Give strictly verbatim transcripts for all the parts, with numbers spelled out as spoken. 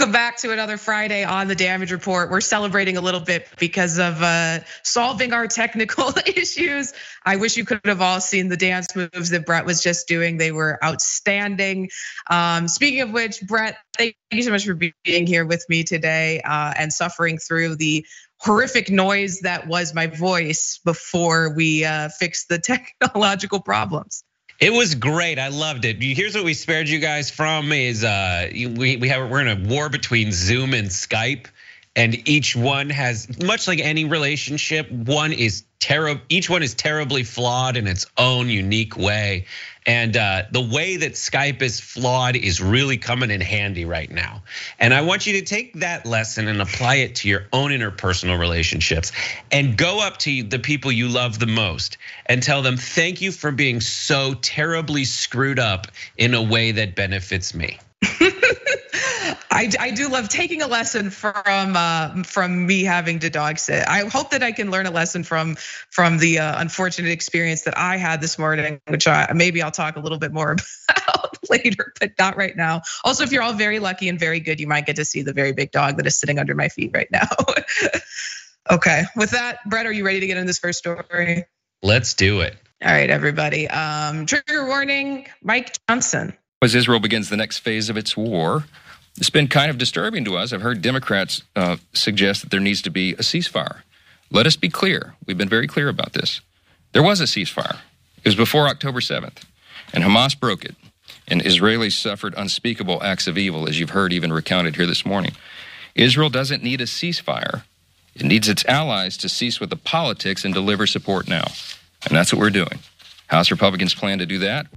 Welcome back to another Friday on the Damage Report. We're celebrating a little bit because of uh, solving our technical issues. I wish you could have all seen the dance moves that Brett was just doing. They were outstanding. Um, speaking of which, Brett, thank you so much for being here with me today uh, and suffering through the horrific noise that was my voice before we uh, fixed the technological problems. It was great. I loved it. Here's what we spared you guys from is uh, we we have we're in a war between Zoom and Skype, and each one has, much like any relationship, one is terrible. Each one is terribly flawed in its own unique way. And the way that Skype is flawed is really coming in handy right now. And I want you to take that lesson and apply it to your own interpersonal relationships and go up to the people you love the most and tell them, thank you for being so terribly screwed up in a way that benefits me. I, I do love taking a lesson from uh, from me having to dog sit. I hope that I can learn a lesson from from the uh, unfortunate experience that I had this morning, which I, maybe I'll talk a little bit more about later, but not right now. Also, if you're all very lucky and very good, you might get to see the very big dog that is sitting under my feet right now. Okay, with that, Brett, are you ready to get into this first story? Let's do it. All right, everybody. Um, trigger warning, Mike Johnson. As Israel begins the next phase of its war, it's been kind of disturbing to us. I've heard Democrats uh, suggest that there needs to be a ceasefire. Let us be clear. We've been very clear about this. There was a ceasefire. It was before October seventh, and Hamas broke it. And Israelis suffered unspeakable acts of evil, as you've heard even recounted here this morning. Israel doesn't need a ceasefire. It needs its allies to cease with the politics and deliver support now. And that's what we're doing. House Republicans plan to do that.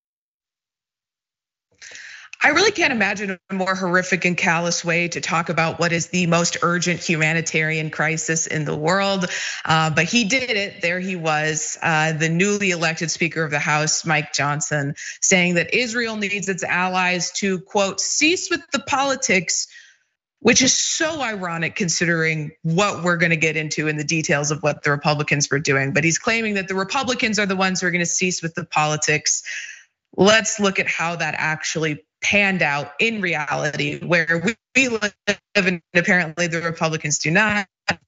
I really can't imagine a more horrific and callous way to talk about what is the most urgent humanitarian crisis in the world. But he did it. There he was, the newly elected Speaker of the House, Mike Johnson, saying that Israel needs its allies to, quote, cease with the politics, which is so ironic considering what we're gonna get into in the details of what the Republicans were doing. But he's claiming that the Republicans are the ones who are gonna cease with the politics. Let's look at how that actually panned out in reality, where we live and apparently the Republicans do not.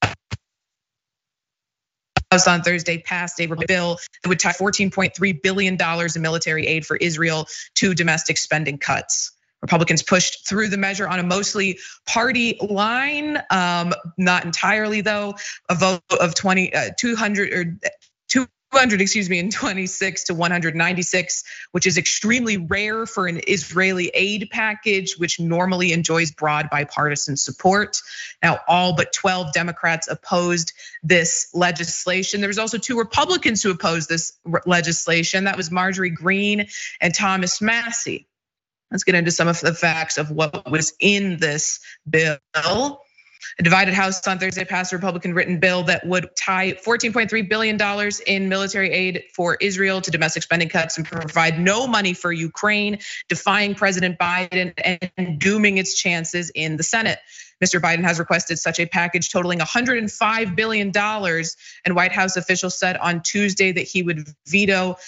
House on Thursday passed a bill that would tie fourteen point three billion dollars in military aid for Israel to domestic spending cuts. Republicans pushed through the measure on a mostly party line, not entirely though, a vote of twenty, two hundred or two hundred, excuse me, in twenty-six to one hundred ninety-six, which is extremely rare for an Israeli aid package, which normally enjoys broad bipartisan support. Now, all but twelve Democrats opposed this legislation. There was also two Republicans who opposed this legislation. That was Marjorie Greene and Thomas Massie. Let's get into some of the facts of what was in this bill. A divided House on Thursday passed a Republican written bill that would tie fourteen point three billion dollars in military aid for Israel to domestic spending cuts and provide no money for Ukraine, defying President Biden and dooming its chances in the Senate. Mister Biden has requested such a package totaling one hundred five billion dollars, and White House officials said on Tuesday that he would veto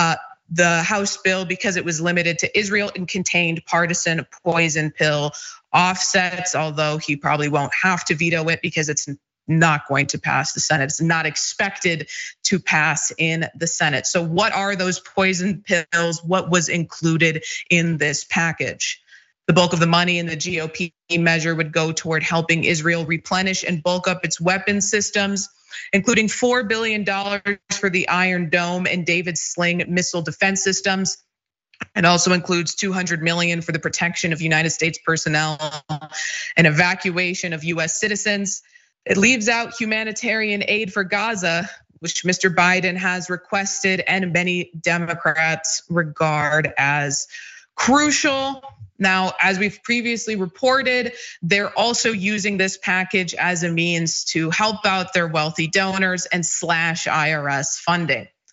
the House bill because it was limited to Israel and contained partisan poison pill offsets, although he probably won't have to veto it because it's not going to pass the Senate. It's not expected to pass in the Senate. So what are those poison pills? What was included in this package? The bulk of the money in the G O P measure would go toward helping Israel replenish and bulk up its weapon systems, including four billion dollars for the Iron Dome and David Sling missile defense systems. It also includes two hundred million dollars for the protection of United States personnel and evacuation of U S citizens. It leaves out humanitarian aid for Gaza, which Mister Biden has requested and many Democrats regard as crucial. Now, as we've previously reported, they're also using this package as a means to help out their wealthy donors and slash I R S funding.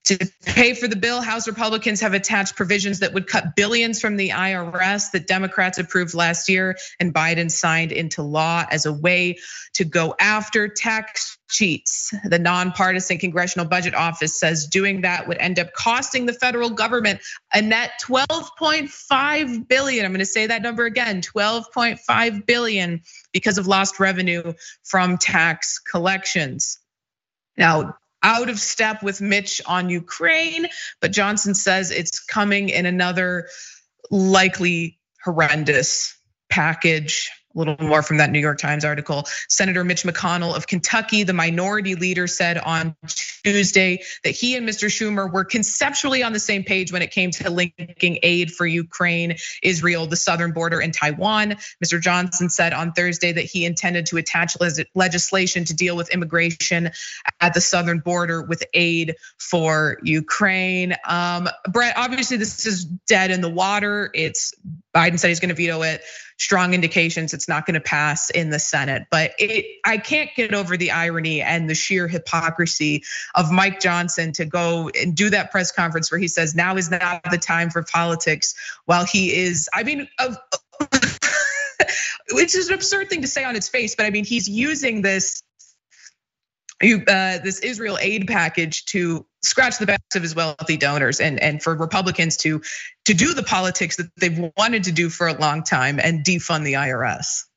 To pay for the bill, House Republicans have attached provisions that would cut billions from the I R S that Democrats approved last year and Biden signed into law as a way to go after tax cheats. The nonpartisan Congressional Budget Office says doing that would end up costing the federal government a net twelve point five billion. I'm gonna say that number again, twelve point five billion because of lost revenue from tax collections. Now, out of step with Mitch on Ukraine, but Johnson says it's coming in another likely horrendous package. A little more from that New York Times article. Senator Mitch McConnell of Kentucky, the minority leader, said on Tuesday that he and Mister Schumer were conceptually on the same page when it came to linking aid for Ukraine, Israel, the southern border, and Taiwan. Mister Johnson said on Thursday that he intended to attach legislation to deal with immigration at the southern border with aid for Ukraine. Um, Brett, obviously this is dead in the water. It's Biden said he's going to veto it. Strong indications it's not going to pass in the Senate. But it, I can't get over the irony and the sheer hypocrisy of Mike Johnson to go and do that press conference where he says now is not the time for politics, while he is, I mean, which is an absurd thing to say on its face, but I mean, he's using this Uh, this Israel aid package to scratch the backs of his wealthy donors, and and for Republicans to to do the politics that they've wanted to do for a long time and defund the I R S.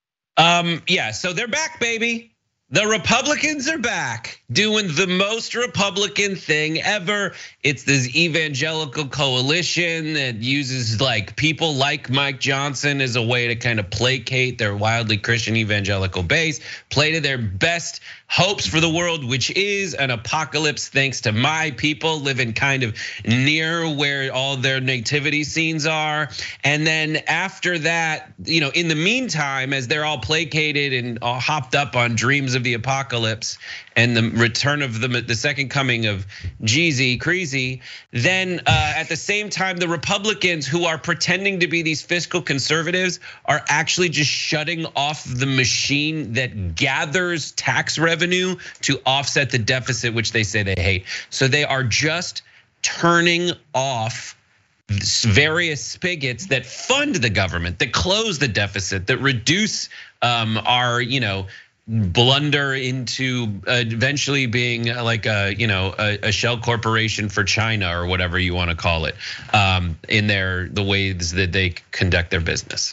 Um, yeah, so they're back, baby. The Republicans are back doing the most Republican thing ever. It's this evangelical coalition that uses like people like Mike Johnson as a way to kind of placate their wildly Christian evangelical base, play to their best hopes for the world, which is an apocalypse thanks to my people living kind of near where all their nativity scenes are. And then after that, you know, in the meantime, as they're all placated and all hopped up on dreams of the apocalypse and the return of the, the second coming of Jeezy Crazy, then uh, at the same time, the Republicans who are pretending to be these fiscal conservatives are actually just shutting off the machine that gathers tax revenue to offset the deficit, which they say they hate. So they are just turning off various spigots that fund the government, that close the deficit, that reduce our, you know, blunder into eventually being like a, you know, a shell corporation for China or whatever you want to call it, in their the ways that they conduct their business.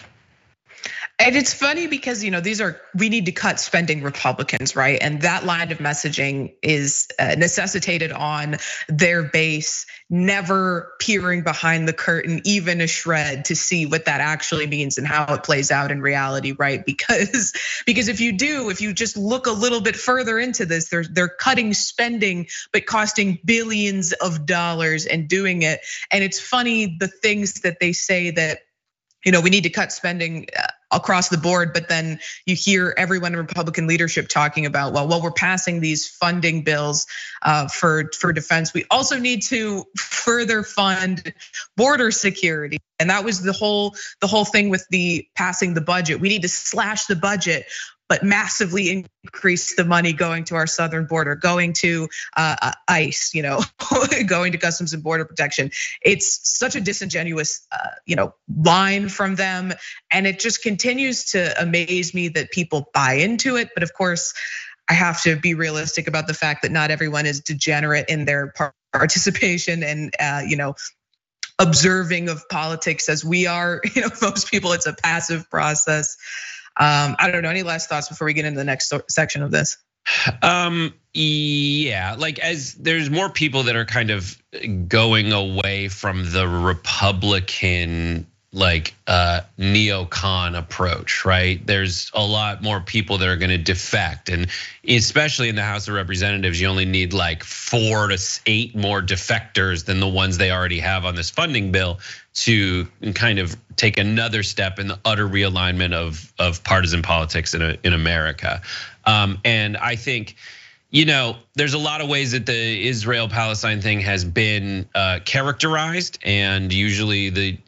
And it's funny because, you know, these are, we need to cut spending Republicans, right? And that line of messaging is necessitated on their base, never peering behind the curtain, even a shred, to see what that actually means and how it plays out in reality, right? Because, because if you do, if you just look a little bit further into this, they're, they're cutting spending, but costing billions of dollars and doing it. And it's funny, the things that they say that, you know, we need to cut spending across the board, but then you hear everyone in Republican leadership talking about, well, while we're passing these funding bills for for defense, we also need to further fund border security. And that was the whole the whole thing with the passing the budget. We need to slash the budget, but massively increase the money going to our southern border, going to ICE, you know, going to Customs and Border Protection. It's such a disingenuous, you know, line from them, and it just continues to amaze me that people buy into it. But of course, I have to be realistic about the fact that not everyone is degenerate in their participation and, you know, observing of politics as we are. You know, most people, it's a passive process. Um, I don't know, any last thoughts before we get into the next section of this? Um, yeah, like as there's more people that are kind of going away from the Republican like uh neocon approach, right? There's a lot more people that are gonna defect, and especially in the House of Representatives, you only need like four to eight more defectors than the ones they already have on this funding bill to kind of take another step in the utter realignment of of partisan politics in a, in America. Um, and I think, you know, there's a lot of ways that the Israel-Palestine thing has been characterized, and usually the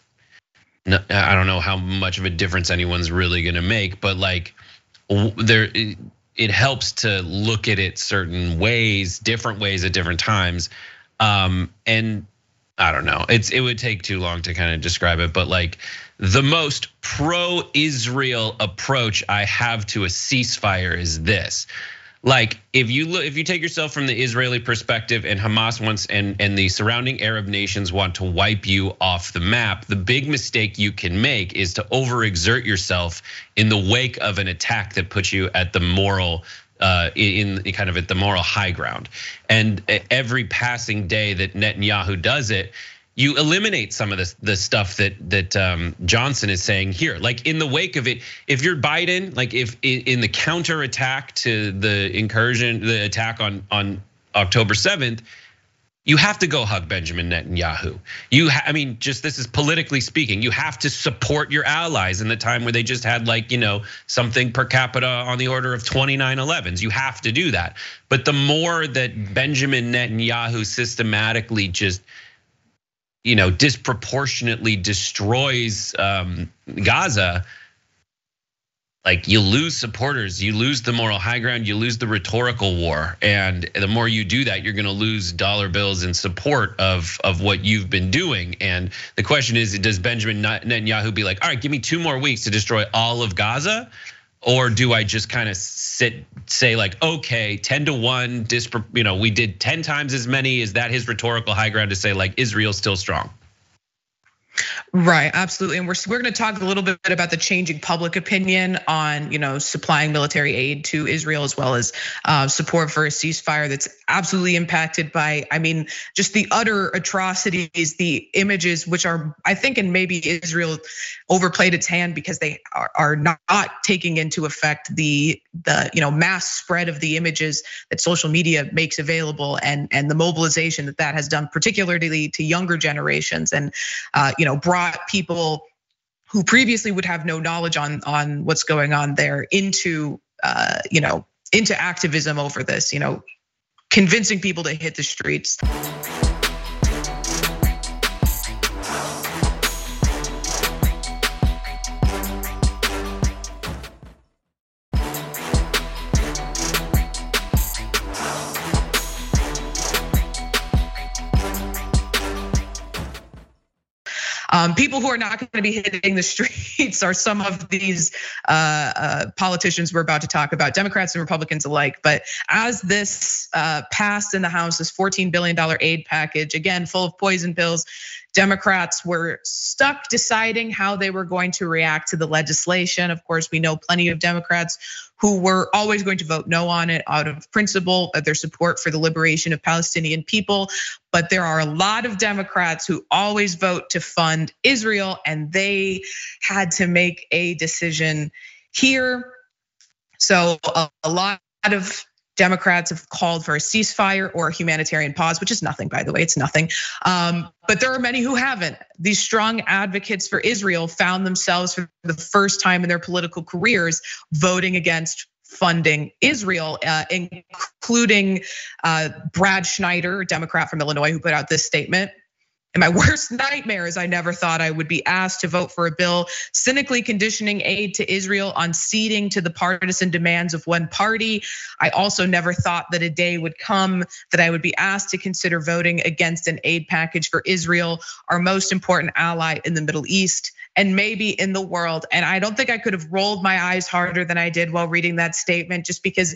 I don't know how much of a difference anyone's really gonna make, but like there, it helps to look at it certain ways, different ways at different times. Um, and I don't know, it's it would take too long to kind of describe it, but like the most pro-Israel approach I have to a ceasefire is this. Like if you look, if you take yourself from the Israeli perspective and Hamas wants and and the surrounding Arab nations want to wipe you off the map, the big mistake you can make is to overexert yourself in the wake of an attack that puts you at the moral Uh, in kind of at the moral high ground. And every passing day that Netanyahu does it, you eliminate some of the, the stuff that that um, Johnson is saying here. Like in the wake of it, if you're Biden, like if in the counter attack to the incursion, the attack on on October seventh, you have to go hug Benjamin Netanyahu. You, I mean, just this is politically speaking, you have to support your allies in the time where they just had like, you know, something per capita on the order of twenty-nine elevens. You have to do that. But the more that Benjamin Netanyahu systematically just, you know, disproportionately destroys Gaza, like you lose supporters, you lose the moral high ground, you lose the rhetorical war. And the more you do that, you're gonna lose dollar bills in support of, of what you've been doing. And the question is, does Benjamin Netanyahu be like, all right, give me two more weeks to destroy all of Gaza? Or do I just kind of sit, say like, okay, ten to one, you know, we did ten times as many. Is that his rhetorical high ground to say like Israel's still strong? Right, absolutely, and we're we're going to talk a little bit about the changing public opinion on, you know, supplying military aid to Israel as well as support for a ceasefire that's absolutely impacted by, I mean, just the utter atrocities, the images, which are, I think, and maybe Israel overplayed its hand because they are, are not taking into effect the the you know mass spread of the images that social media makes available and and the mobilization that that has done, particularly to younger generations, and you know brought people who previously would have no knowledge on on what's going on there into uh, you know into activism over this, you know, convincing people to hit the streets. Um, people who are not going to be hitting the streets are some of these uh, uh, politicians we're about to talk about, Democrats and Republicans alike. But as this uh, passed in the House, this fourteen billion dollar aid package, again, full of poison pills, Democrats were stuck deciding how they were going to react to the legislation. Of course, we know plenty of Democrats who were always going to vote no on it out of principle of their support for the liberation of Palestinian people. But there are a lot of Democrats who always vote to fund Israel, and they had to make a decision here. So a lot of Democrats have called for a ceasefire or a humanitarian pause, which is nothing, by the way, it's nothing. Um, but there are many who haven't. These strong advocates for Israel found themselves for the first time in their political careers voting against funding Israel, uh, including uh, Brad Schneider, a Democrat from Illinois, who put out this statement. In my worst nightmares, I never thought I would be asked to vote for a bill cynically conditioning aid to Israel on ceding to the partisan demands of one party. I also never thought that a day would come that I would be asked to consider voting against an aid package for Israel, our most important ally in the Middle East and maybe in the world. And I don't think I could have rolled my eyes harder than I did while reading that statement, just because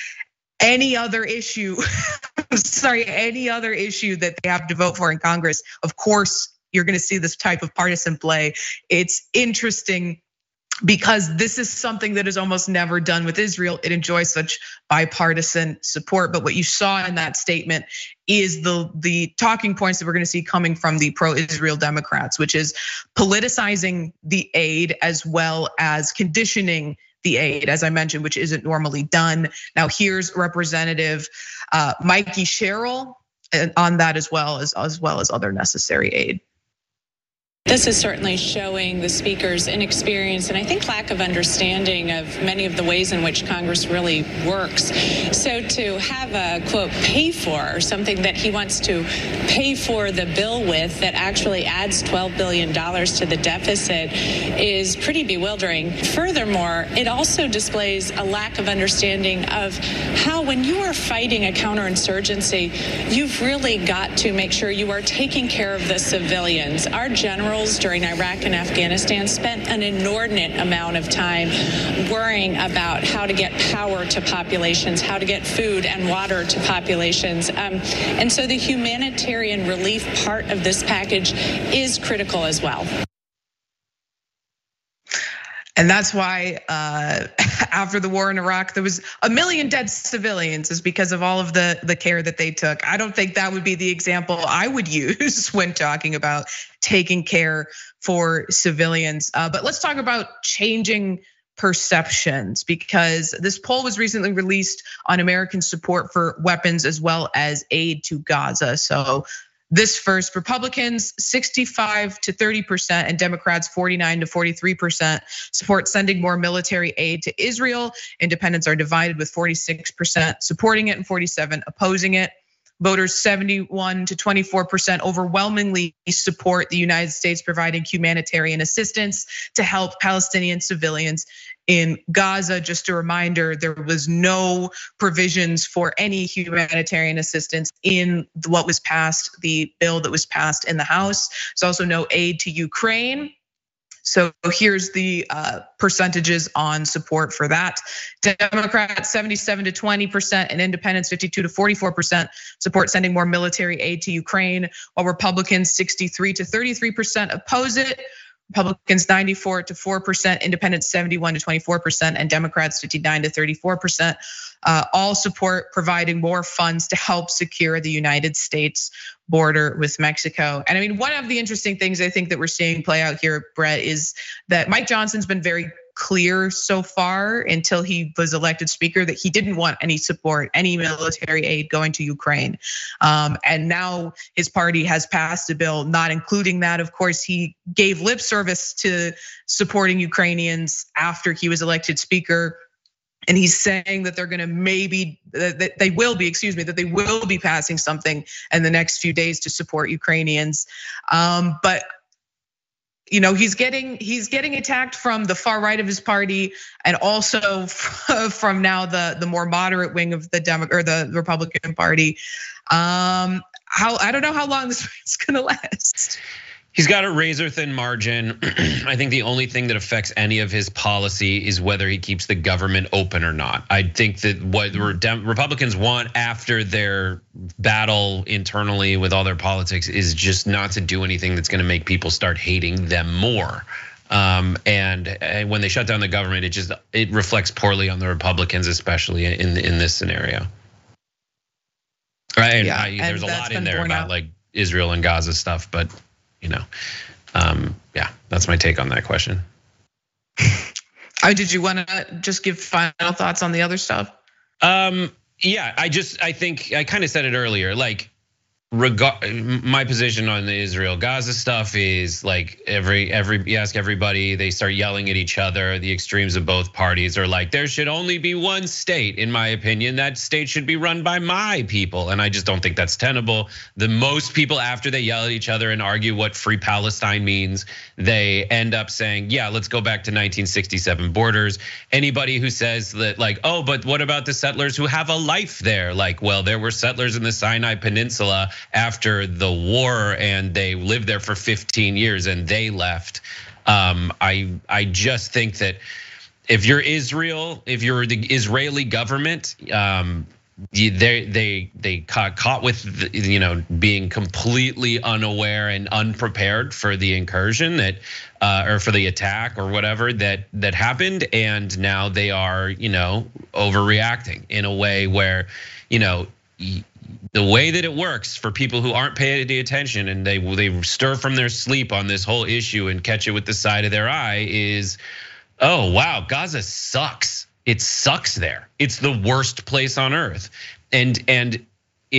any other issue, sorry, any other issue that they have to vote for in Congress, of course, you're gonna see this type of partisan play. It's interesting because this is something that is almost never done with Israel. It enjoys such bipartisan support. But what you saw in that statement is the, the talking points that we're gonna see coming from the pro-Israel Democrats, which is politicizing the aid as well as conditioning the aid, as I mentioned, which isn't normally done. Now here's Representative Mikey Sherrill on that as well as as well as other necessary aid. This is certainly showing the speaker's inexperience and I think lack of understanding of many of the ways in which Congress really works. So to have a, quote, pay for, or something that he wants to pay for the bill with that actually adds twelve billion dollars to the deficit is pretty bewildering. Furthermore, it also displays a lack of understanding of how when you are fighting a counterinsurgency, you've really got to make sure you are taking care of the civilians. Our generals during Iraq and Afghanistan spent an inordinate amount of time worrying about how to get power to populations, how to get food and water to populations. Um, and so the humanitarian relief part of this package is critical as well. And that's why uh, after the war in Iraq, there was a million dead civilians is because of all of the, the care that they took. I don't think that would be the example I would use when talking about taking care for civilians. Uh, but let's talk about changing perceptions, because this poll was recently released on American support for weapons as well as aid to Gaza. So this first, Republicans sixty-five to thirty percent and Democrats forty-nine to forty-three percent support sending more military aid to Israel. Independents are divided with forty-six percent supporting it and forty-seven opposing it. Voters seventy-one to twenty-four percent overwhelmingly support the United States providing humanitarian assistance to help Palestinian civilians in Gaza. Just a reminder, there was no provisions for any humanitarian assistance in what was passed, the bill that was passed in the House. There's also no aid to Ukraine. So here's the percentages on support for that. Democrats seventy-seven to twenty percent and independents fifty-two to forty-four percent support sending more military aid to Ukraine, while Republicans sixty-three to thirty-three percent oppose it. Republicans ninety-four to four percent, independents seventy-one to twenty-four percent, and Democrats fifty-nine to thirty-four percent. All support providing more funds to help secure the United States border with Mexico. And I mean, one of the interesting things I think that we're seeing play out here, Brett, is that Mike Johnson's been very clear so far until he was elected speaker that he didn't want any support, any military aid going to Ukraine. Um, and now his party has passed a bill not including that. Of course, he gave lip service to supporting Ukrainians after he was elected speaker. And he's saying that they're gonna maybe, that they will be, excuse me, that they will be passing something in the next few days to support Ukrainians. Um, but you know, he's getting he's getting attacked from the far right of his party, and also from now the the more moderate wing of the Demo or the Republican Party. Um, how I don't know how long this is going to last. He's got a razor thin margin. I think the only thing that affects any of his policy is whether he keeps the government open or not. I think that what Republicans want after their battle internally with all their politics is just not to do anything that's gonna make people start hating them more. Um, and when they shut down the government, it just, it reflects poorly on the Republicans, especially in, in this scenario. Right, yeah, and I, there's a lot in there about out. like Israel and Gaza stuff, but you know, um, yeah, that's my take on that question. Oh, did you want to just give final thoughts on the other stuff? Um, yeah, I just, I think I kind of said it earlier, like, regard my position on the Israel Gaza stuff is like every every you ask everybody, they start yelling at each other. The extremes of both parties are like, there should only be one state, in my opinion. That state should be run by my people, and I just don't think that's tenable. The most people, after they yell at each other and argue what free Palestine means, they end up saying, yeah, let's go back to nineteen sixty-seven borders. Anybody who says that, like, oh, but what about the settlers who have a life there? Like, well, there were settlers in the Sinai Peninsula after the war, and they lived there for fifteen years and they left. Um, I I just think that if you're Israel, if you're the Israeli government, um, they they they caught caught with you know being completely unaware and unprepared for the incursion that uh, or for the attack or whatever that that happened, and now they are you know overreacting in a way where you know. The way that it works for people who aren't paying any attention and they they stir from their sleep on this whole issue and catch it with the side of their eye is, oh wow, Gaza sucks. It sucks there. It's the worst place on earth. And and if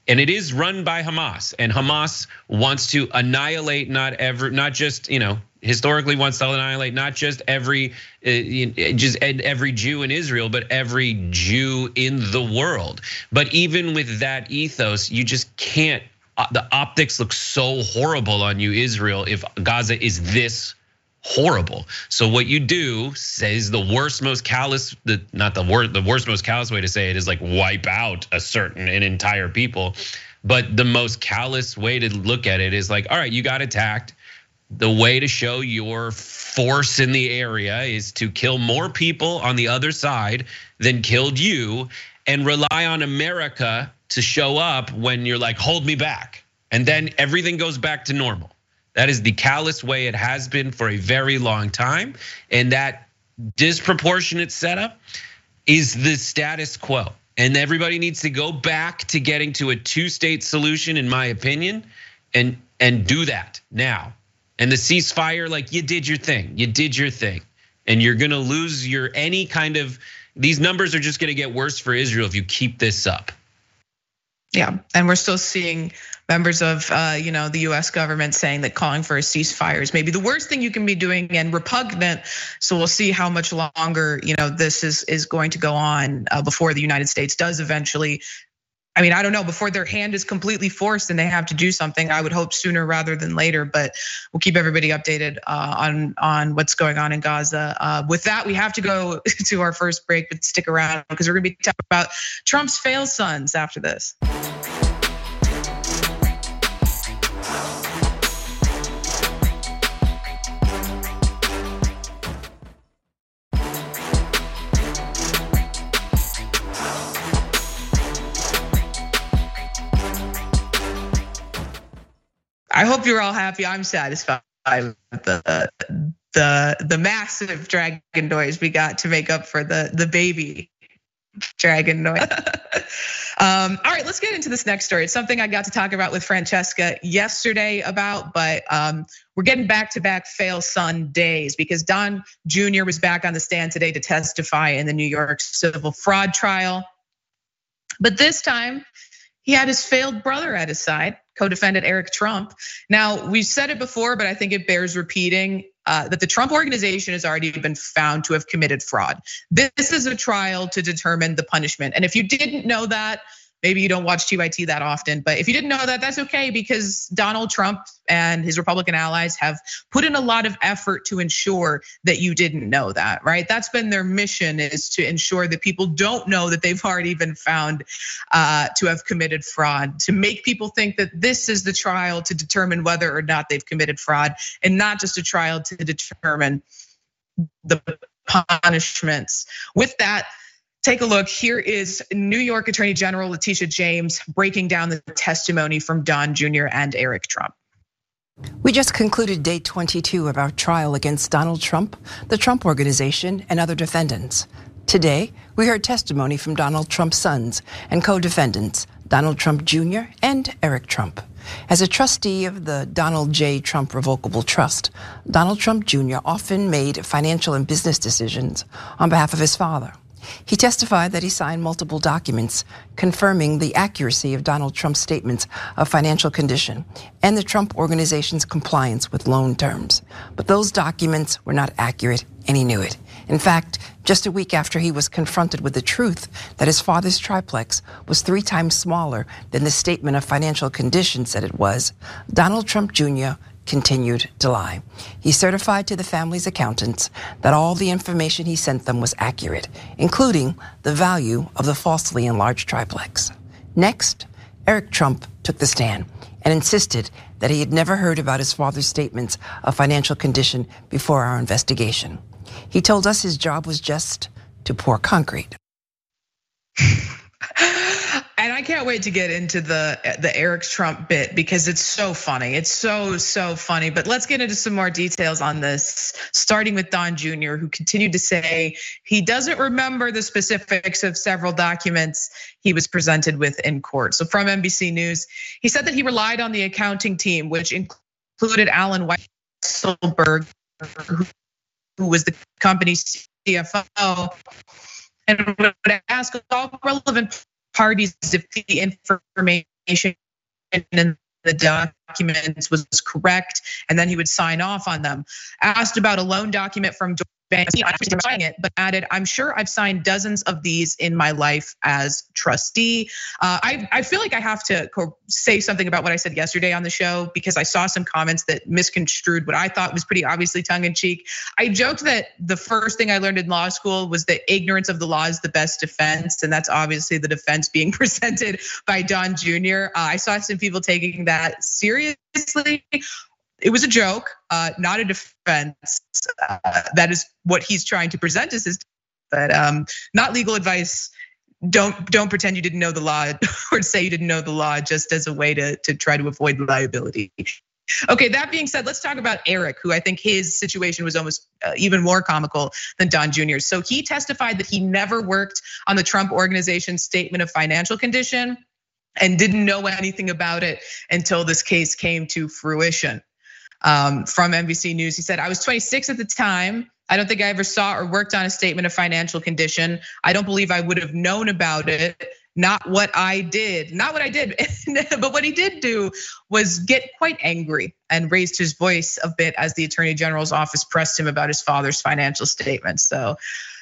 And it is run by Hamas, and Hamas wants to annihilate not every, not just, you know, historically wants to annihilate not just every, just every Jew in Israel, but every Jew in the world. But even with that ethos, you just can't, the optics look so horrible on you, Israel, if Gaza is this horrible. So what you do says the worst, most callous, the not the worst, the worst, most callous way to say it is like wipe out a certain an entire people. But the most callous way to look at it is like, all right, you got attacked. The way to show your force in the area is to kill more people on the other side than killed you, and rely on America to show up when you're like, hold me back. And then everything goes back to normal. That is the callous way it has been for a very long time. And that disproportionate setup is the status quo. And everybody needs to go back to getting to a two-state solution, in my opinion, and, and do that now. And the ceasefire, like you did your thing, you did your thing. And you're gonna lose your any kind of, these numbers are just gonna get worse for Israel if you keep this up. Yeah, and we're still seeing members of you know the U S government saying that calling for a ceasefire is maybe the worst thing you can be doing and repugnant. So we'll see how much longer you know this is is going to go on before the United States does eventually. I mean, I don't know, before their hand is completely forced and they have to do something. I would hope sooner rather than later, but we'll keep everybody updated on on what's going on in Gaza. With that, we have to go to our first break, but stick around because we're gonna be talking about Trump's failed sons after this. I hope you're all happy. I'm satisfied with the the the massive dragon noise we got to make up for the the baby dragon noise. um, all right, let's get into this next story. It's something I got to talk about with Francesca yesterday about, but um, we're getting back-to-back fail son days because Don Junior was back on the stand today to testify in the New York civil fraud trial. But this time, he had his failed brother at his side, co-defendant Eric Trump. Now, we've said it before, but I think it bears repeating uh, that the Trump organization has already been found to have committed fraud. This is a trial to determine the punishment. And if you didn't know that, maybe you don't watch T Y T that often, but if you didn't know that, that's okay because Donald Trump and his Republican allies have put in a lot of effort to ensure that you didn't know that, right? That's been their mission, is to ensure that people don't know that they've already been found to have committed fraud, to make people think that this is the trial to determine whether or not they've committed fraud and not just a trial to determine the punishments. With that, take a look. Here is New York Attorney General Letitia James breaking down the testimony from Don Junior and Eric Trump. We just concluded day twenty-two of our trial against Donald Trump, the Trump Organization, and other defendants. Today, we heard testimony from Donald Trump's sons and co-defendants, Donald Trump Junior and Eric Trump. As a trustee of the Donald J. Trump Revocable Trust, Donald Trump Junior often made financial and business decisions on behalf of his father. He testified that he signed multiple documents confirming the accuracy of Donald Trump's statements of financial condition and the Trump Organization's compliance with loan terms. But those documents were not accurate, and he knew it. In fact, just a week after he was confronted with the truth that his father's triplex was three times smaller than the statement of financial condition said it was, Donald Trump Junior continued to lie. He certified to the family's accountants that all the information he sent them was accurate, including the value of the falsely enlarged triplex. Next, Eric Trump took the stand and insisted that he had never heard about his father's statements of financial condition before our investigation. He told us his job was just to pour concrete. And I can't wait to get into the the Eric Trump bit because it's so funny. It's so, so funny. But let's get into some more details on this, starting with Don Junior, who continued to say he doesn't remember the specifics of several documents he was presented with in court. So from N B C News, he said that he relied on the accounting team, which included Alan Weisselberg, who was the company's C F O, and would ask all relevant parties if the information in the documents was correct, and then he would sign off on them. Asked about a loan document from Deutsche Bank, I'm signing it, but added, "I'm sure I've signed dozens of these in my life as trustee." Uh, I, I feel like I have to say something about what I said yesterday on the show, because I saw some comments that misconstrued what I thought was pretty obviously tongue-in-cheek. I joked that the first thing I learned in law school was that ignorance of the law is the best defense, and that's obviously the defense being presented by Don Junior Uh, I saw some people taking that seriously. It was a joke, uh, not a defense. Uh, that is what he's trying to present as his, but um, not legal advice. Don't don't pretend you didn't know the law, or say you didn't know the law just as a way to to try to avoid liability. Okay, that being said, let's talk about Eric, who I think his situation was almost even more comical than Don Junior's. So he testified that he never worked on the Trump Organization's statement of financial condition and didn't know anything about it until this case came to fruition. Um, from N B C News, he said, "I was twenty-six at the time. I don't think I ever saw or worked on a statement of financial condition. I don't believe I would have known about it. Not what I did, not what I did, but what he did do was get quite angry and raised his voice a bit as the Attorney General's office pressed him about his father's financial statements." So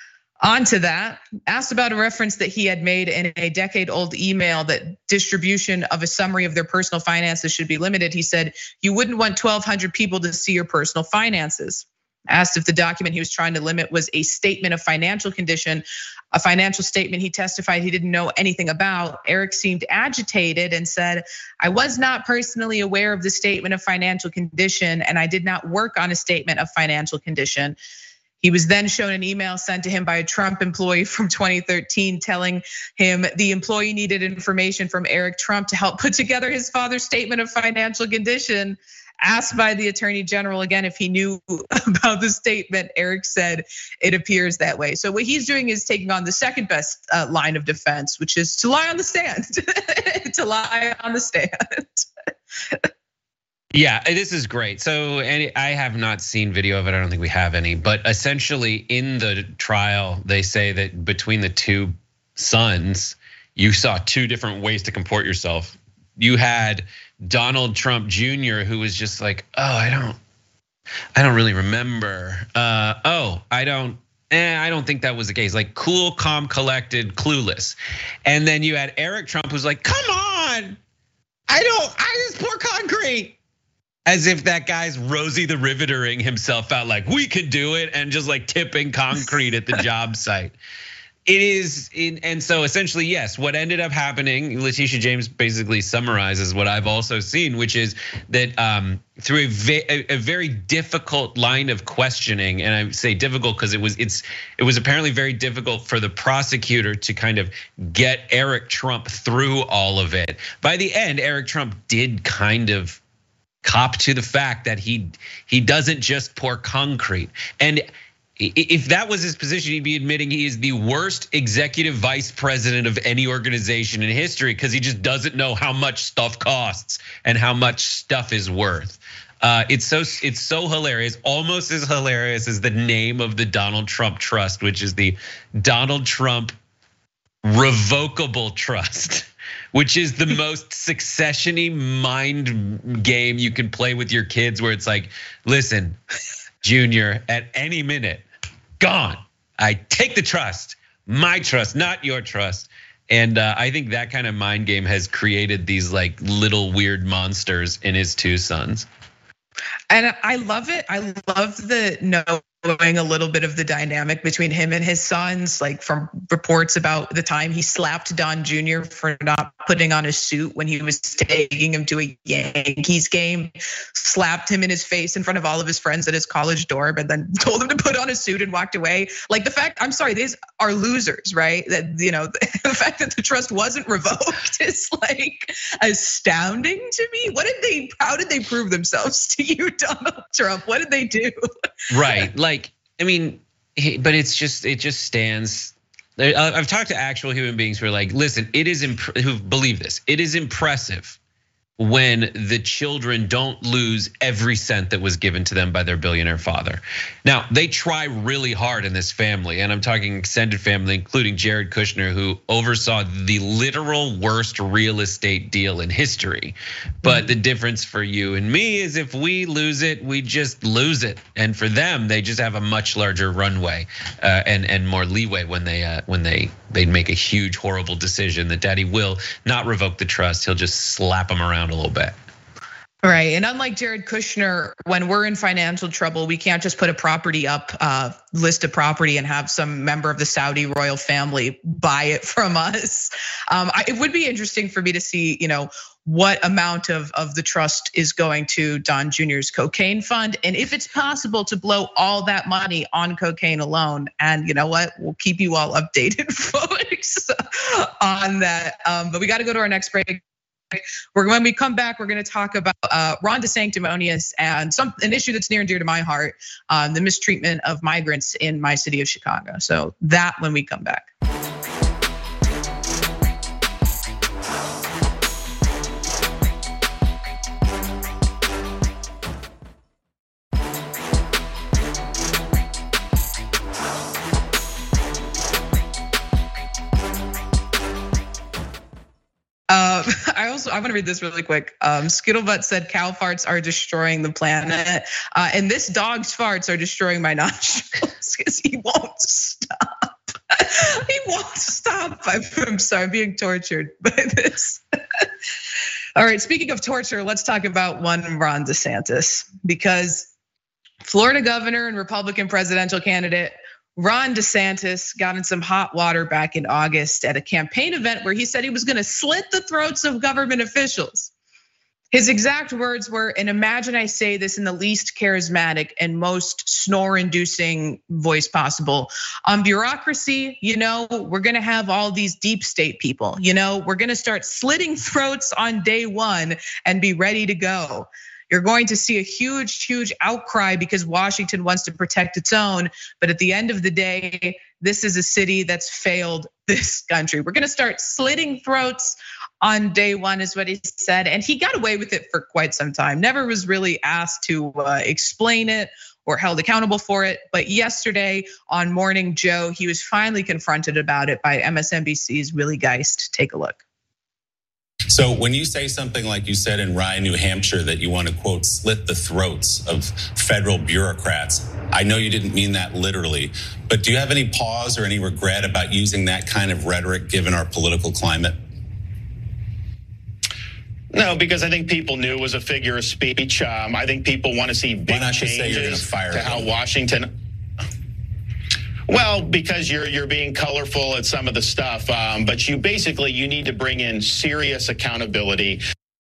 on to that, asked about a reference that he had made in a decade-old email that distribution of a summary of their personal finances should be limited. He said, "You wouldn't want twelve hundred people to see your personal finances." Asked if the document he was trying to limit was a statement of financial condition, a financial statement he testified he didn't know anything about, Eric seemed agitated and said, "I was not personally aware of the statement of financial condition, and I did not work on a statement of financial condition." He was then shown an email sent to him by a Trump employee from twenty thirteen telling him the employee needed information from Eric Trump to help put together his father's statement of financial condition. Asked by the Attorney General again if he knew about the statement, Eric said it appears that way. So what he's doing is taking on the second best line of defense, which is to lie on the stand, to lie on the stand. Yeah, this is great. So, and I have not seen video of it. I don't think we have any. But essentially, in the trial, they say that between the two sons, you saw two different ways to comport yourself. You had Donald Trump Junior, who was just like, "Oh, I don't, I don't really remember. Uh, oh, I don't." Eh, I don't think that was the case. Like cool, calm, collected, clueless. And then you had Eric Trump, who's like, "Come on, I don't. I just pour concrete." As if that guy's Rosie the Rivetering himself out, like we could do it, and just like tipping concrete at the job site. It is, and so essentially, yes, what ended up happening, Letitia James basically summarizes what I've also seen, which is that um, through a, a very difficult line of questioning, and I say difficult because it was it's it was apparently very difficult for the prosecutor to kind of get Eric Trump through all of it. By the end, Eric Trump did kind of cop to the fact that he he doesn't just pour concrete. And if that was his position, he'd be admitting he is the worst executive vice president of any organization in history, because he just doesn't know how much stuff costs and how much stuff is worth. Uh, it's so it's so hilarious, almost as hilarious as the name of the Donald Trump Trust, which is the Donald Trump Revocable Trust, which is the most succession-y mind game you can play with your kids, where it's like, "Listen, Junior, at any minute, gone. I take the trust, my trust, not your trust." And I think that kind of mind game has created these like little weird monsters in his two sons. And I love it. I love the knowing a little bit of the dynamic between him and his sons, like from reports about the time he slapped Don Junior for not putting on a suit when he was taking him to a Yankees game, slapped him in his face in front of all of his friends at his college dorm, and then told him to put on a suit and walked away. Like the fact, I'm sorry, these are losers, right? That, you know, the fact that the trust wasn't revoked is like astounding to me. What did they, how did they prove themselves to you, Donald Trump? What did they do? Right, like, I mean, but it's just, it just stands. I've talked to actual human beings who are like, listen, it is, who believe this. It is impressive when the children don't lose every cent that was given to them by their billionaire father. Now, they try really hard in this family, and I'm talking extended family, including Jared Kushner, who oversaw the literal worst real estate deal in history. But the difference for you and me is if we lose it, we just lose it. And for them, they just have a much larger runway and and more leeway when they when they they make a huge horrible decision that daddy will not revoke the trust. He'll just slap them around a little bit. Right, and unlike Jared Kushner, when we're in financial trouble, we can't just put a property up, uh, list of property and have some member of the Saudi royal family buy it from us. Um, I, it would be interesting for me to see, you know, what amount of, of the trust is going to Don Junior's cocaine fund, and if it's possible to blow all that money on cocaine alone. And you know what? We'll keep you all updated, folks, on that. Um, but we got to go to our next break. We're, when we come back, we're going to talk about uh, Ron DeSanctimonious and some an issue that's near and dear to my heart, um, the mistreatment of migrants in my city of Chicago. So that when we come back. Uh, I also I want to read this really quick. Um, Skittlebutt said cow farts are destroying the planet, uh, and this dog's farts are destroying my nostrils because he won't stop. He won't stop. I'm, I'm sorry, I'm being tortured by this. All right, speaking of torture, let's talk about one Ron DeSantis, because Florida governor and Republican presidential candidate Ron DeSantis got in some hot water back in August at a campaign event where he said he was gonna slit the throats of government officials. His exact words were, and imagine I say this in the least charismatic and most snore-inducing voice possible. On bureaucracy, you know, we're gonna have all these deep state people. You know, we're gonna start slitting throats on day one and be ready to go. You're going to see a huge, huge outcry because Washington wants to protect its own. But at the end of the day, this is a city that's failed this country. We're gonna start slitting throats on day one is what he said. And he got away with it for quite some time. Never was really asked to explain it or held accountable for it. But yesterday on Morning Joe, he was finally confronted about it by M S N B C's Willie Geist. Take a look. So when you say something like you said in Rye, New Hampshire, that you want to, quote, slit the throats of federal bureaucrats, I know you didn't mean that literally, but do you have any pause or any regret about using that kind of rhetoric given our political climate? No, because I think people knew it was a figure of speech. Um, I think people want to see big changes to how Washington... Well, because you're you're being colorful at some of the stuff, um, but you basically you need to bring in serious accountability.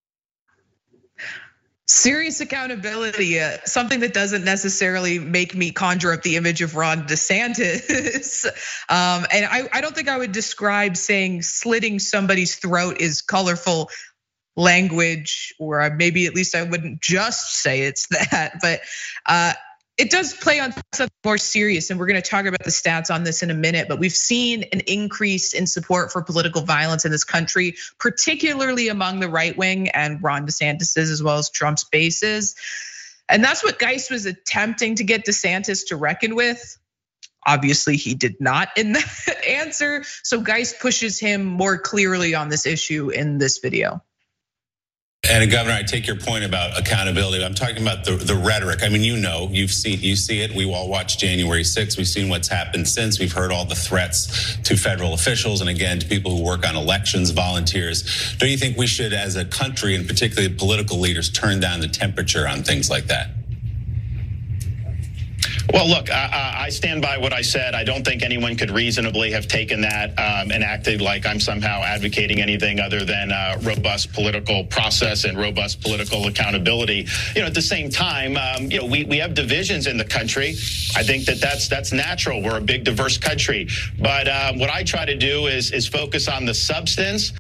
Serious accountability, uh, something that doesn't necessarily make me conjure up the image of Ron DeSantis. um, and I, I don't think I would describe saying slitting somebody's throat is colorful language, or maybe at least I wouldn't just say it's that, but uh, it does play on something more serious, and we're going to talk about the stats on this in a minute, but we've seen an increase in support for political violence in this country, particularly among the right wing and Ron DeSantis's as well as Trump's bases. And that's what Geist was attempting to get DeSantis to reckon with. Obviously, he did not in that answer. So Geist pushes him more clearly on this issue in this video. And Governor, I take your point about accountability. I'm talking about the, the rhetoric. I mean, you know, you've seen, you see it. We all watched January sixth. We've seen what's happened since. We've heard all the threats to federal officials and again, to people who work on elections, volunteers. Don't you think we should, as a country and particularly political leaders, turn down the temperature on things like that? Well, look, I, I stand by what I said. I don't think anyone could reasonably have taken that um, and acted like I'm somehow advocating anything other than a robust political process and robust political accountability. You know, at the same time, um, you know, we, we have divisions in the country. I think that that's that's natural. We're a big, diverse country. But um, what I try to do is is focus on the substance.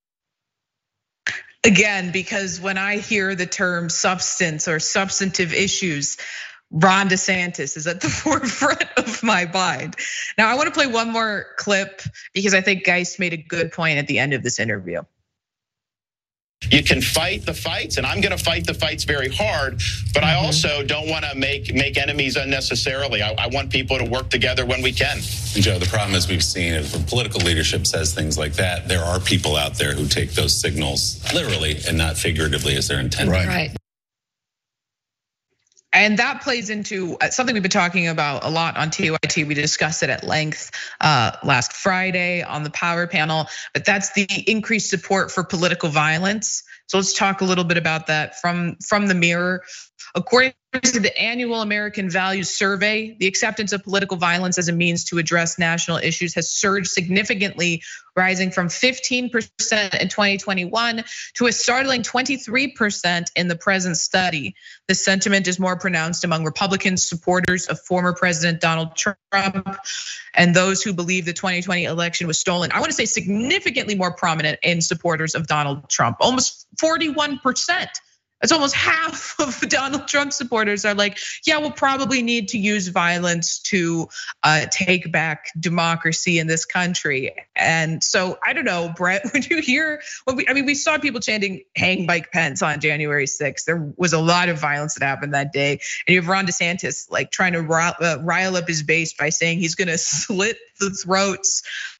Again, because when I hear the term substance or substantive issues, Ron DeSantis is at the forefront of my mind. Now, I want to play one more clip because I think Geist made a good point at the end of this interview. You can fight the fights, and I'm going to fight the fights very hard, but mm-hmm. I also don't want to make make enemies unnecessarily. I, I want people to work together when we can. And Joe, the problem is we've seen if political leadership says things like that, there are people out there who take those signals literally and not figuratively as they're intended. Right. right. And that plays into something we've been talking about a lot on T Y T. We discussed it at length uh, last Friday on the Power Panel, but that's the increased support for political violence. So let's talk a little bit about that from, from the Mirror. According to the annual American Values Survey, the acceptance of political violence as a means to address national issues has surged significantly, rising from fifteen percent in twenty twenty-one to a startling twenty-three percent in the present study. The sentiment is more pronounced among Republican supporters of former President Donald Trump and those who believe the twenty twenty election was stolen. I want to say significantly more prominent in supporters of Donald Trump, almost forty-one percent. It's almost half of Donald Trump supporters are like, yeah, we'll probably need to use violence to take back democracy in this country. And so I don't know, Brett, would you hear, well, we, I mean, we saw people chanting hang Mike Pence on January sixth. There was a lot of violence that happened that day. And you have Ron DeSantis like trying to rile up his base by saying he's gonna slit the throats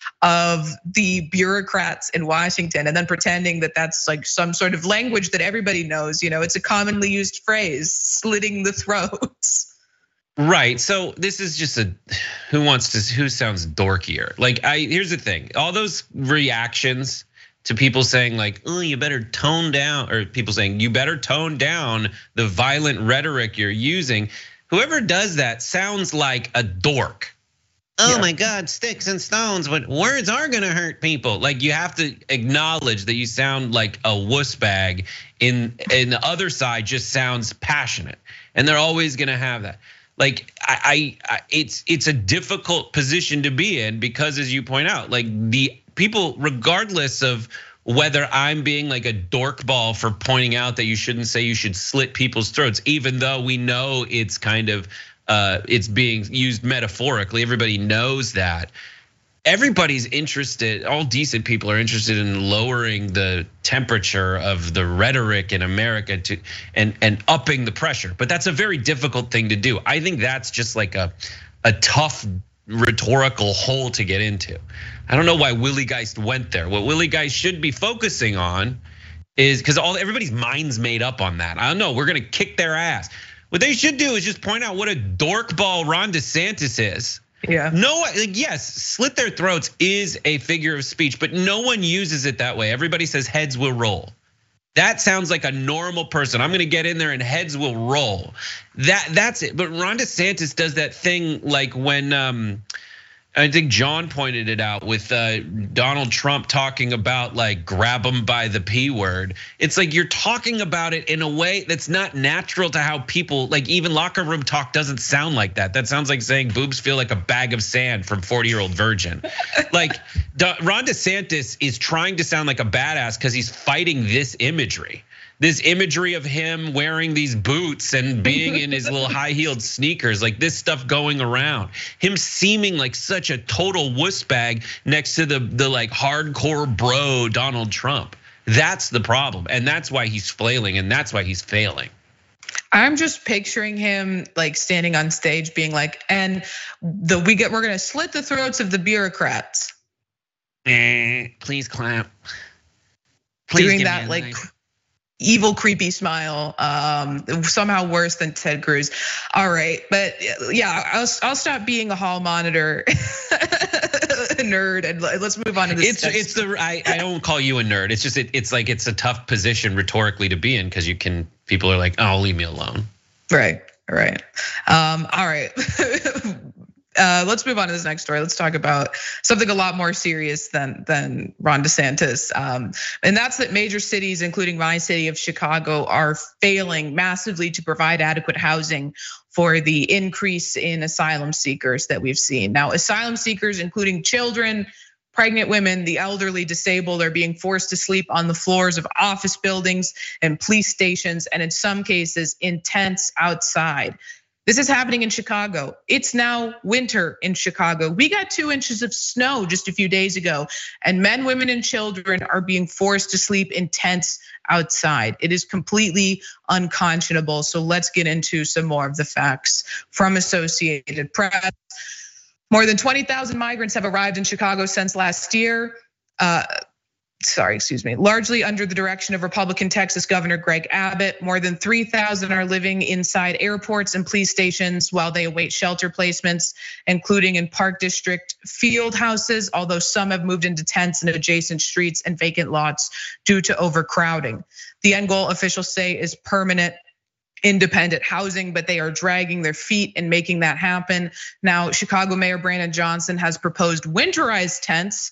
of the bureaucrats in Washington and then pretending that that's like some sort of language that everybody knows. You know, it's a commonly used phrase, slitting the throats. Right. So this is just a who wants to who sounds dorkier. Like I here's the thing. All those reactions to people saying like, "Oh, you better tone down," or people saying you better tone down the violent rhetoric you're using. Whoever does that sounds like a dork. Oh yeah. My God, sticks and stones, but words are gonna hurt people. Like you have to acknowledge that you sound like a wuss bag, in, and the other side just sounds passionate, and they're always gonna have that. Like I, I, it's it's a difficult position to be in because, as you point out, like the people, regardless of whether I'm being like a dork ball for pointing out that you shouldn't say you should slit people's throats, even though we know it's kind of. Uh, it's being used metaphorically. Everybody knows that. Everybody's interested, all decent people are interested in lowering the temperature of the rhetoric in America to and, and upping the pressure. But that's a very difficult thing to do. I think that's just like a, a tough rhetorical hole to get into. I don't know why Willie Geist went there. What Willie Geist should be focusing on is, because all everybody's mind's made up on that. I don't know, we're gonna kick their ass. What they should do is just point out what a dorkball Ron DeSantis is. Yeah. No, like yes, slit their throats is a figure of speech, but no one uses it that way. Everybody says heads will roll. That sounds like a normal person. I'm gonna get in there and heads will roll. That that's it. But Ron DeSantis does that thing like when um, I think John pointed it out with Donald Trump talking about like grab him by the P word. It's like you're talking about it in a way that's not natural to how people, like even locker room talk doesn't sound like that. That sounds like saying boobs feel like a bag of sand from forty year old virgin. Like Ron DeSantis is trying to sound like a badass because he's fighting this imagery. This imagery of him wearing these boots and being in his little high heeled sneakers, like this stuff going around, him seeming like such a total wuss bag next to the, the like hardcore bro Donald Trump. That's the problem. And that's why he's flailing and that's why he's failing. I'm just picturing him like standing on stage being like, and the we get we're gonna slit the throats of the bureaucrats. Eh, please clap. Please doing that like line. Evil, creepy smile, um, somehow worse than Ted Cruz. All right, but yeah, I'll, I'll stop being a hall monitor nerd and let's move on to this. It's text. It's the I, I don't call you a nerd. It's just it, it's like it's a tough position rhetorically to be in because you can people are like, oh, leave me alone. Right, right. Um, all right. Uh, let's move on to this next story. Let's talk about something a lot more serious than than Ron DeSantis, um, and that's that major cities, including my city of Chicago, are failing massively to provide adequate housing for the increase in asylum seekers that we've seen. Now, asylum seekers, including children, pregnant women, the elderly, disabled, are being forced to sleep on the floors of office buildings and police stations, and in some cases, in tents outside. This is happening in Chicago. It's now winter in Chicago. We got two inches of snow just a few days ago, and men, women, and children are being forced to sleep in tents outside. It is completely unconscionable. So let's get into some more of the facts from Associated Press. More than twenty thousand migrants have arrived in Chicago since last year. Uh, Sorry, excuse me, largely under the direction of Republican Texas Governor Greg Abbott. More than three thousand are living inside airports and police stations while they await shelter placements, including in Park District field houses, although some have moved into tents in adjacent streets and vacant lots due to overcrowding. The end goal, officials say, is permanent independent housing, but they are dragging their feet in making that happen. Now, Chicago Mayor Brandon Johnson has proposed winterized tents,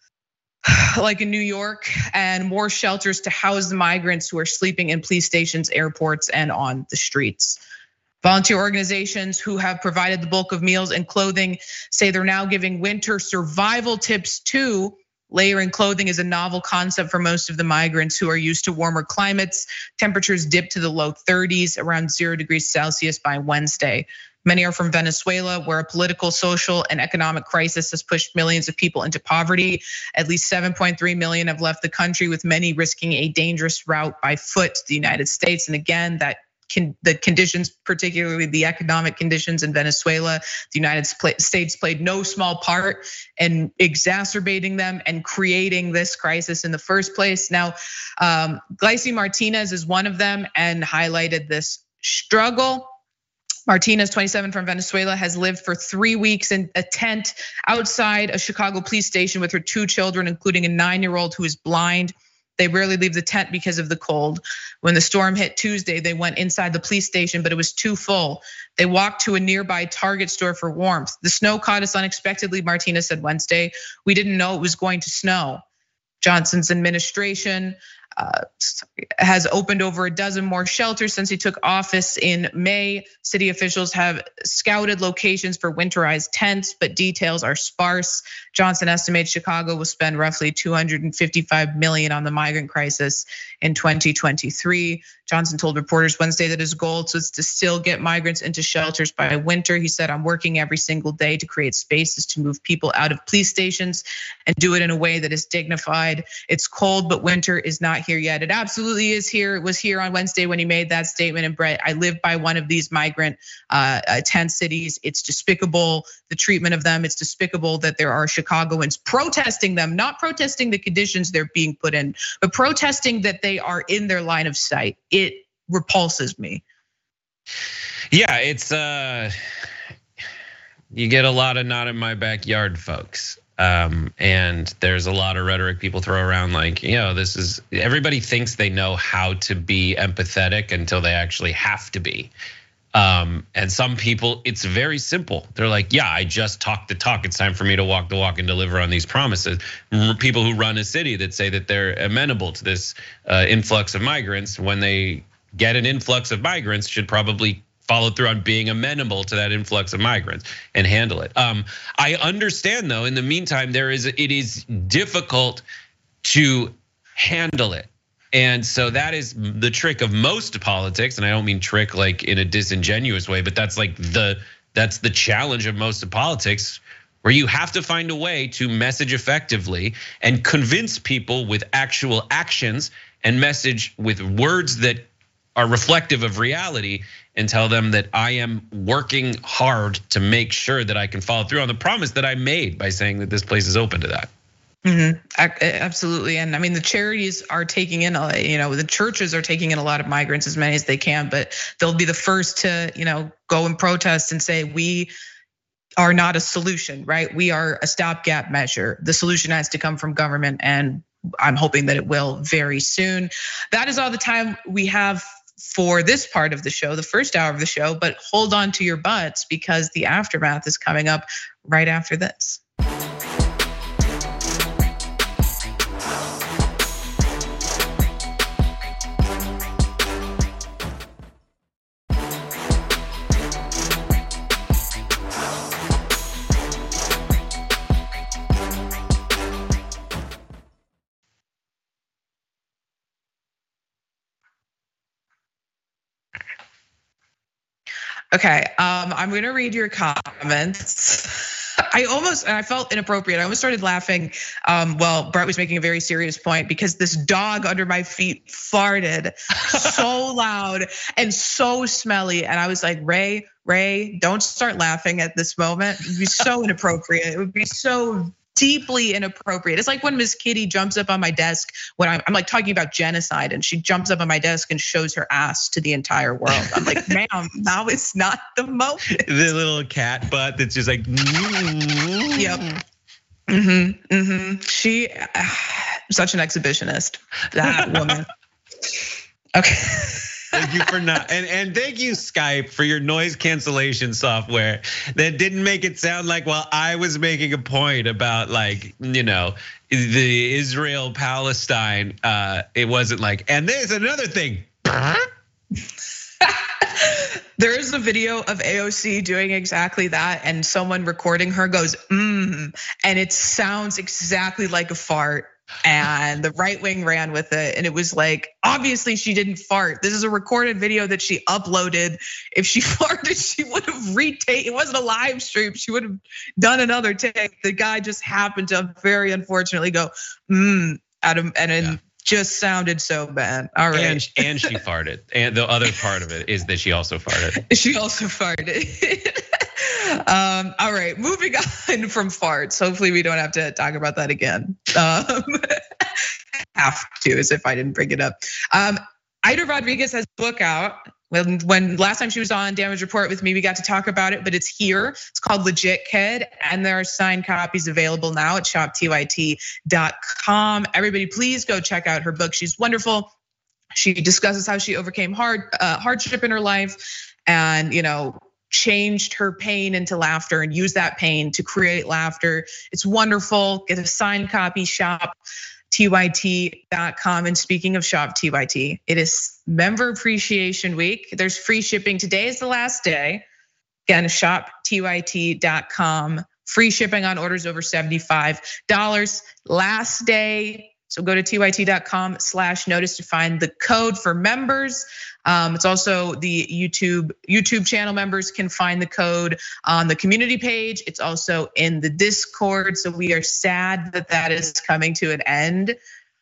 like in New York, and more shelters to house the migrants who are sleeping in police stations, airports, and on the streets. Volunteer organizations who have provided the bulk of meals and clothing say they're now giving winter survival tips too. Layering clothing is a novel concept for most of the migrants who are used to warmer climates. Temperatures dip to the low thirties, around zero degrees Celsius by Wednesday. Many are from Venezuela, where a political, social, and economic crisis has pushed millions of people into poverty. At least seven point three million have left the country, with many risking a dangerous route by foot to the United States. And again, that can, the conditions, particularly the economic conditions in Venezuela, the United States played no small part in exacerbating them and creating this crisis in the first place. Now, um, Gleisi Martinez is one of them and highlighted this struggle. Martinez, twenty-seven, from Venezuela, has lived for three weeks in a tent outside a Chicago police station with her two children, including a nine-year-old who is blind. They rarely leave the tent because of the cold. When the storm hit Tuesday, they went inside the police station, but it was too full. They walked to a nearby Target store for warmth. The snow caught us unexpectedly, Martinez said Wednesday. We didn't know it was going to snow. Johnson's administration Uh, has opened over a dozen more shelters since he took office in May. City officials have scouted locations for winterized tents, but details are sparse. Johnson estimates Chicago will spend roughly two hundred fifty-five million on the migrant crisis in twenty twenty-three. Johnson told reporters Wednesday that his goal is to still get migrants into shelters by winter. He said, "I'm working every single day to create spaces to move people out of police stations and do it in a way that is dignified. It's cold, but winter is not here yet." It absolutely is here. It was here on Wednesday when he made that statement. And Brett, I live by one of these migrant tent cities. It's despicable, the treatment of them. It's despicable that there are Chicagoans protesting them, not protesting the conditions they're being put in, but protesting that they are in their line of sight. It repulses me. Yeah, it's uh, you get a lot of not in my backyard folks. Um, and there's a lot of rhetoric people throw around like, you know, this is, everybody thinks they know how to be empathetic until they actually have to be. Um, and some people, it's very simple. They're like, yeah, I just talk the talk. It's time for me to walk the walk and deliver on these promises. People who run a city that say that they're amenable to this influx of migrants, when they get an influx of migrants, should probably follow through on being amenable to that influx of migrants and handle it. Um, I understand though, in the meantime, there is it is difficult to handle it. And so that is the trick of most politics. And I don't mean trick like in a disingenuous way, but that's like the that's the challenge of most of politics, where you have to find a way to message effectively and convince people with actual actions and message with words that are reflective of reality, and tell them that I am working hard to make sure that I can follow through on the promise that I made by saying that this place is open to that. Mm-hmm. Absolutely, and I mean the charities are taking in, you know, the churches are taking in a lot of migrants, as many as they can, but they'll be the first to, you know, go and protest and say we are not a solution, right? We are a stopgap measure. The solution has to come from government, and I'm hoping that it will very soon. That is all the time we have for this part of the show, the first hour of the show, but hold on to your butts because the aftermath is coming up right after this. Okay, um, I'm gonna read your comments. I almost, and I felt inappropriate. I almost started laughing. Um, well, Brett was making a very serious point because this dog under my feet farted so loud and so smelly. And I was like, Ray, Ray, don't start laughing at this moment. It would be so inappropriate. It would be so deeply inappropriate. It's like when Miss Kitty jumps up on my desk when I'm, I'm like talking about genocide and she jumps up on my desk and shows her ass to the entire world. I'm like, ma'am, now is not the moment. The little cat butt that's just like. Yep. Mm-hmm. Mm-hmm. She, uh, such an exhibitionist, that woman. Okay. Thank you for not, and, and thank you, Skype, for your noise cancellation software that didn't make it sound like, well, I was making a point about like, you know, the Israel Palestine. Uh, it wasn't like, and there's another thing. There is a video of A O C doing exactly that, and someone recording her goes, mmm, and it sounds exactly like a fart. And the right wing ran with it. And it was like, obviously she didn't fart. This is a recorded video that she uploaded. If she farted, she would have retaken. It wasn't a live stream. She would have done another take. The guy just happened to very unfortunately go, mmm, at him, and then yeah. just sounded so bad. All right. And, and she farted. And the other part of it is that she also farted. She also farted. Um, all right, moving on from farts. Hopefully we don't have to talk about that again. Um, have to, as if I didn't bring it up. Um, Ida Rodriguez has a book out. When, when last time she was on Damage Report with me, we got to talk about it, but it's here. It's called Legit Kid, and there are signed copies available now at shop T Y T dot com. Everybody, please go check out her book. She's wonderful. She discusses how she overcame hard uh, hardship in her life, and you know. changed her pain into laughter and used that pain to create laughter. It's wonderful. Get a signed copy, shop T Y T dot com. And speaking of shop T Y T, it is Member Appreciation Week. There's free shipping. Today is the last day. Again, shop T Y T dot com. Free shipping on orders over seventy-five dollars. Last day. So go to T Y T dot com slash notice to find the code for members. Um, it's also the YouTube YouTube channel members can find the code on the community page. It's also in the Discord. So we are sad that that is coming to an end,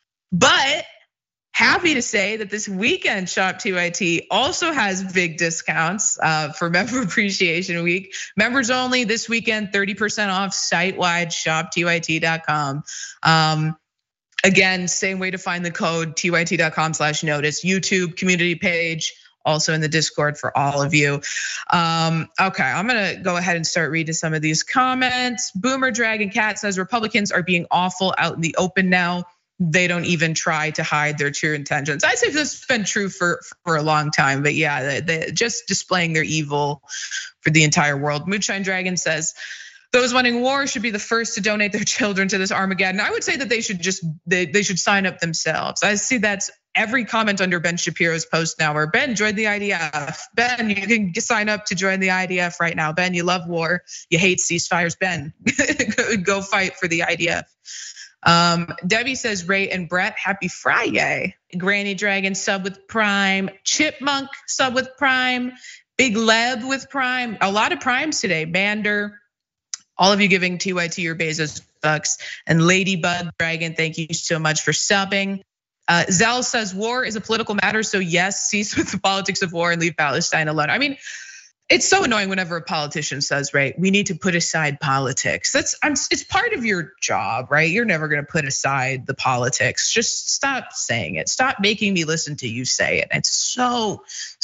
but happy to say that this weekend Shop T Y T also has big discounts for Member Appreciation Week. Members only this weekend, thirty percent off site-wide, shop T Y T dot com. Um, Again, same way to find the code, T Y T dot com slash notice, YouTube community page, also in the Discord for all of you. Um, okay, I'm gonna go ahead and start reading some of these comments. Boomer Dragon Cat says Republicans are being awful out in the open now. They don't even try to hide their true intentions. I'd say this has been true for, for a long time, but yeah, they, they just displaying their evil for the entire world. Moonshine Dragon says, those wanting war should be the first to donate their children to this Armageddon. I would say that they should just, they, they should sign up themselves. I see that's every comment under Ben Shapiro's post now where Ben, join the I D F. Ben, you can sign up to join the I D F right now. Ben, you love war, you hate ceasefires. Ben, go fight for the I D F. Um, Debbie says, Ray and Brett, happy Friday. Granny Dragon sub with Prime. Chipmunk sub with Prime. Big Leb with Prime. A lot of Primes today. Bander. All of you giving T Y T your Bezos bucks. And Ladybug Dragon, thank you so much for subbing. Uh, Zell says war is a political matter, so yes, cease with the politics of war and leave Palestine alone. I mean, it's so annoying whenever a politician says, right, we need to put aside politics. That's it's part of your job, right? You're never gonna put aside the politics. Just stop saying it. Stop making me listen to you say it. It's so,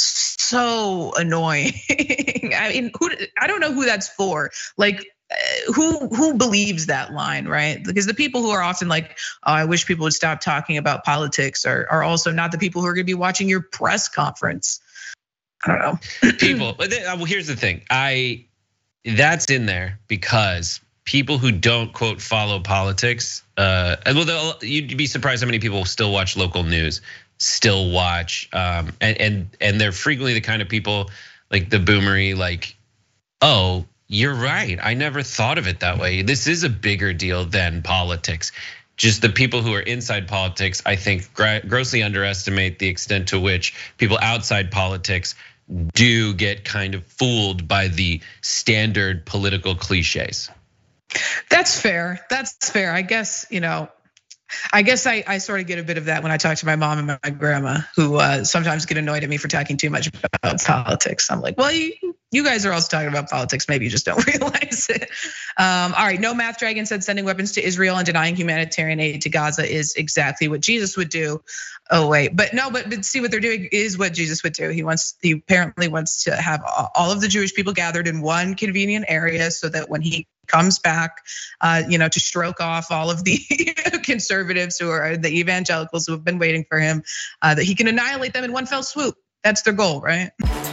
so annoying. I mean, who I don't know who that's for. Like, who who believes that line, right? Because the people who are often like, oh, I wish people would stop talking about politics are, are also not the people who are gonna be watching your press conference. I don't know. People, well, here's the thing. I that's in there because people who don't quote follow politics, uh, well, you'd be surprised how many people still watch local news, still watch, um, and and and they're frequently the kind of people like the boomery, like, oh, you're right. I never thought of it that way. This is a bigger deal than politics. Just the people who are inside politics, I think, grossly underestimate the extent to which people outside politics do get kind of fooled by the standard political cliches. That's fair. That's fair. I guess, you know, I guess I, I sort of get a bit of that when I talk to my mom and my grandma, who uh, sometimes get annoyed at me for talking too much about politics. I'm like, well, you, you guys are also talking about politics. Maybe you just don't realize it. Um, all right, No Math Dragon said sending weapons to Israel and denying humanitarian aid to Gaza is exactly what Jesus would do. Oh wait, but no, but, but see what they're doing is what Jesus would do. He wants, he apparently wants to have all of the Jewish people gathered in one convenient area so that when he comes back, uh, you know, to stroke off all of the conservatives who are the evangelicals who have been waiting for him, uh, that he can annihilate them in one fell swoop. That's their goal, right?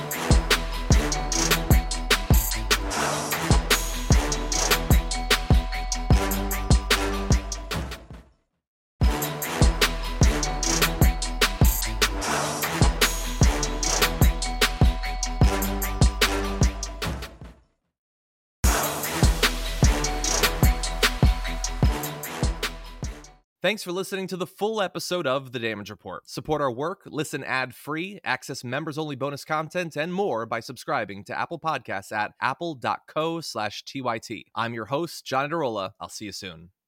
Thanks for listening to the full episode of The Damage Report. Support our work, listen ad-free, access members-only bonus content, and more by subscribing to Apple Podcasts at apple dot co slash T Y T. I'm your host, John Adarola. I'll see you soon.